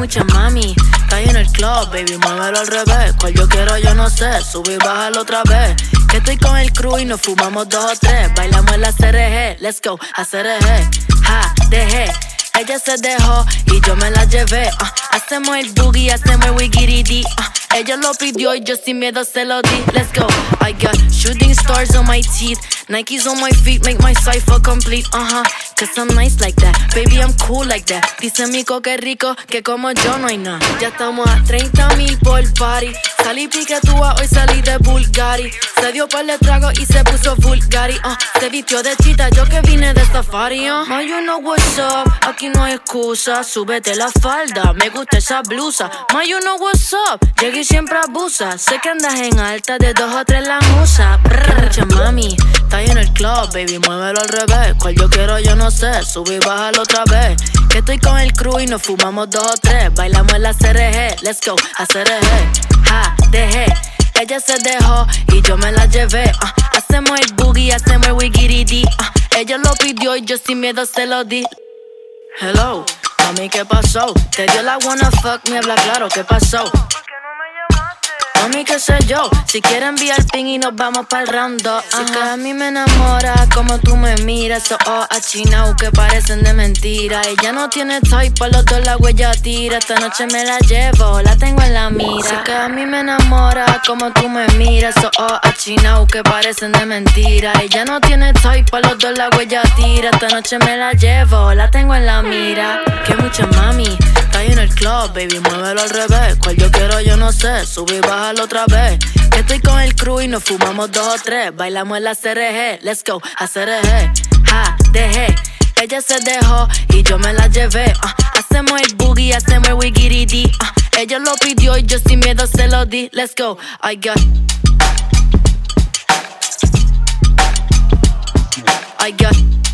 mucha mami. Está en el club, baby, muévelo al revés. Cual yo quiero, yo no sé, sube y bájalo otra vez. Que estoy con el crew y nos fumamos 2 o 3. Bailamos en la CRG, let's go, a CRG. Ja, dejé. Ella se dejó y yo me la llevé. Hacemos el boogie, hacemos el wigiridi. Ella lo pidió y yo sin miedo se lo di. Let's go. I got shooting stars on my teeth, Nikes on my feet, make my cipher complete. Cause I'm nice like that, baby, I'm cool like that. Dice Mico que rico, que como yo no hay nada. Ya estamos a 30,000 por party. Salí piquetúa, hoy salí de Bulgari. Se dio par de trago y se puso Bulgari. Se vistió de chita, yo que vine de safari. Ma, you know what's up, aquí no hay excusa. Súbete la falda, me gusta esa blusa. Ma, you know what's up, llegué y siempre abusa. Sé que andas en alta, de 2 o 3 la musa. Mucha mami, está en el club, baby, muévelo al revés. Cual yo quiero, yo no sé, sube y bájalo otra vez. Que estoy con el crew y nos fumamos 2 o 3. Bailamos en la CRG, let's go, a CRG. Ja, dejé. Ella se dejó y yo me la llevé. Hacemos el boogie, hacemos el wigiridi. Ella lo pidió y yo sin miedo se lo di. Hello, mami, ¿qué pasó? Te dio la wanna fuck, me habla claro, ¿qué pasó? Mami, qué sé yo, si quieres enviar ping y nos vamos pa'l round 2. Si que a mí me enamora como tú me miras. Esos ojos achinados que parecen de mentira. Ella no tiene type, pa' los dos la huella tira. Esta noche me la llevo, la tengo en la mira. Si que a mí me enamora como tú me miras. Esos ojos achinados que parecen de mentira. Ella no tiene type, pa' los dos la huella tira. Esta noche me la llevo, la tengo en la mira. Que mucha mami, está en el club, baby, muévelo al revés. Cual yo quiero, yo no sé, sube y bájalo otra vez. Que estoy con el crew y nos fumamos 2 o 3. Bailamos en la CRG, let's go, a CRG. Ja, dejé. Ella se dejó y yo me la llevé. Hacemos el boogie, hacemos el wigiridi. Ella lo pidió y yo sin miedo se lo di. Let's go, I got